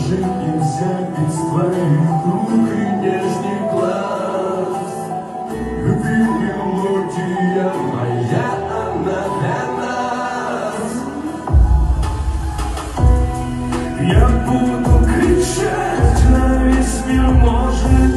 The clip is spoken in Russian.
может не взять из твоих рук и нежных глаз. Любви мелодия моя, она для нас. Я буду кричать на весь мир, может